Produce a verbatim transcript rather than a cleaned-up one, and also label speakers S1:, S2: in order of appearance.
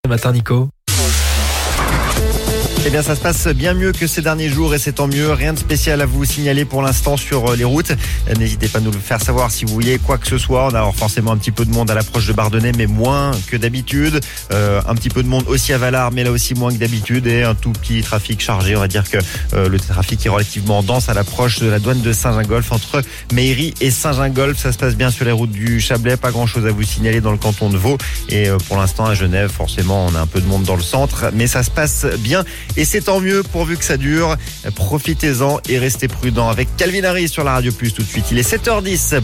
S1: Ce matin, Nico.
S2: Eh bien, ça se passe bien mieux que ces derniers jours et c'est tant mieux. Rien de spécial à vous signaler pour l'instant sur les routes. N'hésitez pas à nous le faire savoir si vous voyez quoi que ce soit. On a alors forcément un petit peu de monde à l'approche de Bardonnay, mais moins que d'habitude. Euh, un petit peu de monde aussi à Valard, mais là aussi moins que d'habitude. Et un tout petit trafic chargé. On va dire que euh, le trafic est relativement dense à l'approche de la douane de Saint-Gingolph entre Méry et Saint-Gingolph. Ça se passe bien sur les routes du Chablais. Pas grand chose à vous signaler dans le canton de Vaud. Et euh, pour l'instant à Genève, forcément, on a un peu de monde dans le centre, mais ça se passe bien. Et c'est tant mieux pourvu que ça dure. Profitez-en et restez prudents avec Calvin Harris sur la Radio Plus tout de suite. Il est sept heures dix.